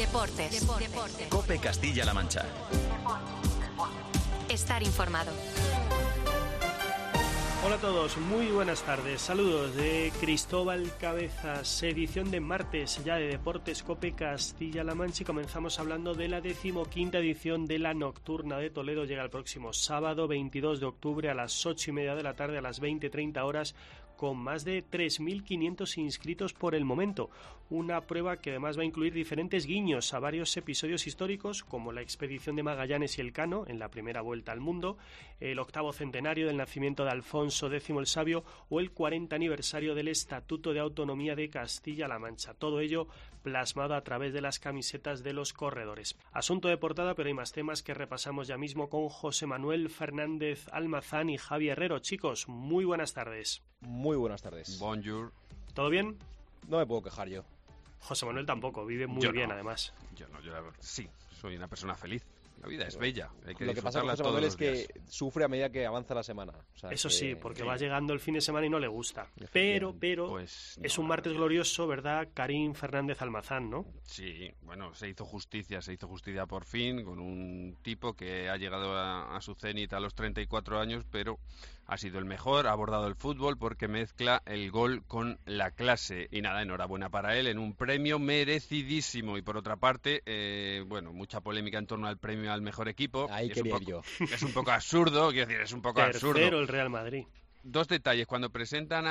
Deportes. COPE Castilla-La Mancha. Estar informado. Hola a todos, muy buenas tardes. Saludos de Cristóbal Cabezas, edición de martes ya de Deportes COPE Castilla-La Mancha, y comenzamos hablando de la 15ª edición de la Nocturna de Toledo. Llega el próximo sábado 22 de octubre a las 8:30 de la tarde, a las 20:30 horas, con más de 3.500 inscritos por el momento. Una prueba que además va a incluir diferentes guiños a varios episodios históricos, como la expedición de Magallanes y Elcano en la primera vuelta al mundo, el 8º centenario del nacimiento de Alfonso X el Sabio o el 40 aniversario del Estatuto de Autonomía de Castilla-La Mancha. Todo ello plasmado a través de las camisetas de los corredores. Asunto de portada, pero hay más temas que repasamos ya mismo con José Manuel Fernández Almazán y Javi Herrero. Chicos, muy buenas tardes. Muy buenas tardes. Bonjour. ¿Todo bien? No me puedo quejar yo. José Manuel tampoco, vive muy bien además. Yo sí, soy una persona feliz. La vida es bella, hay que Lo que pasa con José Manuel es que sufre a medida que avanza la semana. O sea, eso sí, porque va llegando el fin de semana y no le gusta. Pero pues no, es un martes glorioso, ¿verdad? Karim Fernández Almazán, ¿no? Sí, bueno, se hizo justicia por fin con un tipo que ha llegado a su cenit a los 34 años, pero ha sido el mejor, ha abordado el fútbol porque mezcla el gol con la clase. Y nada, enhorabuena para él en un premio merecidísimo. Y por otra parte, bueno, mucha polémica en torno al premio al mejor equipo. Ahí quería ir yo. Es un poco absurdo, quiero decir, es un poco absurdo. Tercero el Real Madrid. Dos detalles, cuando presentan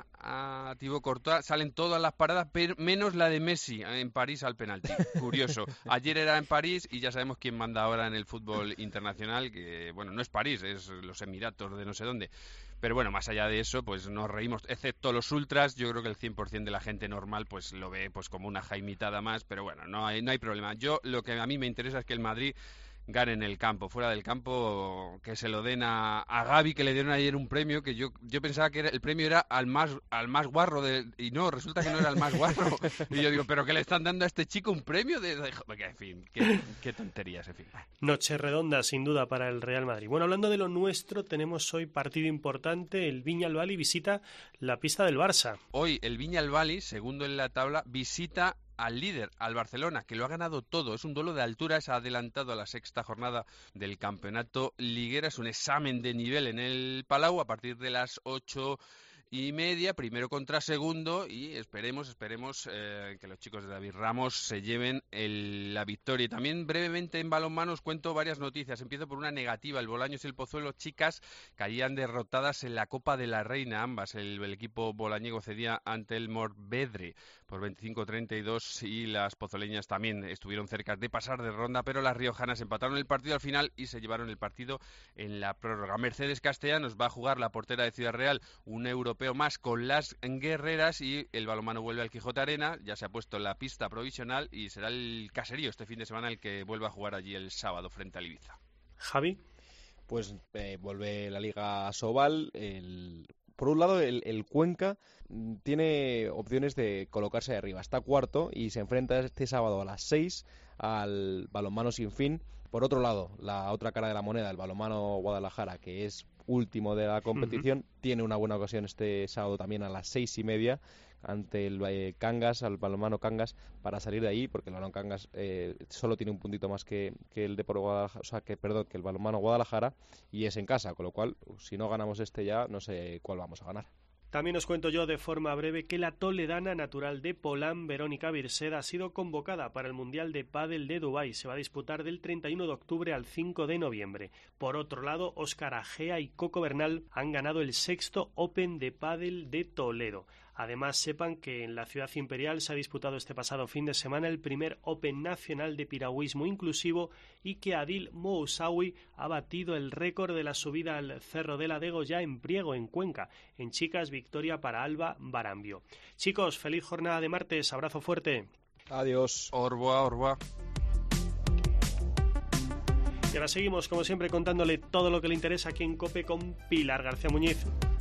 a Thibaut Courtois salen todas las paradas, pero menos la de Messi en París al penalti. Curioso. Ayer era en París y ya sabemos quién manda ahora en el fútbol internacional, que bueno, no es París, es los Emiratos de no sé dónde. Pero bueno, más allá de eso, pues nos reímos, excepto los ultras. Yo creo que el 100% de la gente normal pues lo ve pues como una jaimitada más, pero bueno, no hay problema. Lo que a mí me interesa es que el Madrid gane en el campo, fuera del campo, que se lo den a Gavi, que le dieron ayer un premio que yo pensaba que el premio era al más guarro y no, resulta que no era el más guarro. Y yo digo, ¿pero qué le están dando a este chico un premio? En fin, qué tonterías, en fin. Noche redonda, sin duda, para el Real Madrid. Bueno, hablando de lo nuestro, tenemos hoy partido importante. El Viñalbali visita la pista del Barça. Hoy el Viñalbali, segundo en la tabla, visita al líder, al Barcelona, que lo ha ganado todo. Es un duelo de altura, se ha adelantado a la sexta jornada del campeonato liguera. Es un examen de nivel en el Palau a partir de las 8:30, primero contra segundo, y esperemos que los chicos de David Ramos se lleven la victoria. Y también brevemente en balonmano os cuento varias noticias. Empiezo por una negativa. El Bolaños y el Pozuelo, chicas, caían derrotadas en la Copa de la Reina, ambas. El equipo bolañego cedía ante el Morvedre por 25-32 y las pozoleñas también estuvieron cerca de pasar de ronda, pero las riojanas empataron el partido al final y se llevaron el partido en la prórroga. Mercedes Castellanos va a jugar, la portera de Ciudad Real, un europeo más con las guerreras, y el balonmano vuelve al Quijote Arena. Ya se ha puesto la pista provisional y será el caserío este fin de semana el que vuelva a jugar allí el sábado frente al Ibiza. Javi. Pues vuelve la Liga Asobal. Por un lado, el Cuenca tiene opciones de colocarse arriba. Está cuarto y se enfrenta este sábado a las 6 al Balonmano Sinfín. Por otro lado, la otra cara de la moneda, el Balonmano Guadalajara, que es último de la competición, tiene una buena ocasión este sábado también a las 6:30 ante el Cangas, al Balonmano Cangas, para salir de ahí, porque el Balonmano Cangas solo tiene un puntito más que el Depor Guadalajara, que el Balonmano Guadalajara, y es en casa, con lo cual, si no ganamos ya, no sé cuál vamos a ganar. También os cuento yo de forma breve que la toledana natural de Polán, Verónica Birseda, ha sido convocada para el Mundial de Pádel de Dubái. Se va a disputar del 31 de octubre al 5 de noviembre. Por otro lado, Óscar Agea y Coco Bernal han ganado el 6º Open de Pádel de Toledo. Además, sepan que en la ciudad imperial se ha disputado este pasado fin de semana el primer Open nacional de piragüismo inclusivo y que Adil Mousawi ha batido el récord de la subida al Cerro de la Degolla en Priego, en Cuenca. En chicas, victoria para Alba Barambio. Chicos, feliz jornada de martes. Abrazo fuerte. Adiós. Au revoir. Y ahora seguimos, como siempre, contándole todo lo que le interesa aquí en COPE con Pilar García Muñiz.